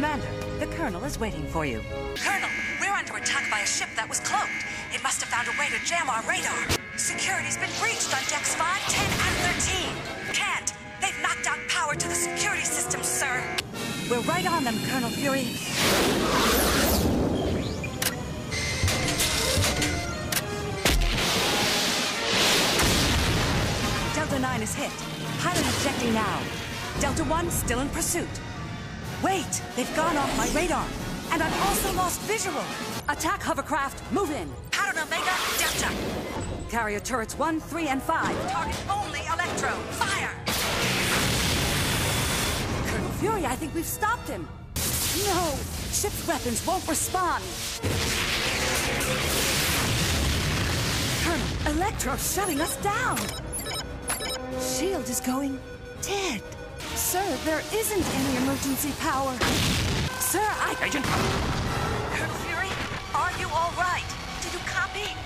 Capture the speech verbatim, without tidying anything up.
Commander, the Colonel is waiting for you. Colonel, we're under attack by a ship that was cloaked. It must have found a way to jam our radar. Security's been breached on decks five, ten, and thirteen. Can't. They've knocked out power to the security systems, sir. We're right on them, Colonel Fury. Delta nine is hit. Pilot ejecting now. Delta one still in pursuit. Wait! They've gone off my radar. And I've also lost visual. Attack hovercraft, move in. Pattern Omega, Delta. Carrier turrets one, three, and five. Target only Electro. Fire! Colonel Fury, I think we've stopped him. No! Ship's weapons won't respond. Colonel, Electro's shutting us down. Shield is going dead. Sir, there isn't any emergency power. Sir, I... Agent! Colonel Fury, are you all right? Did you copy?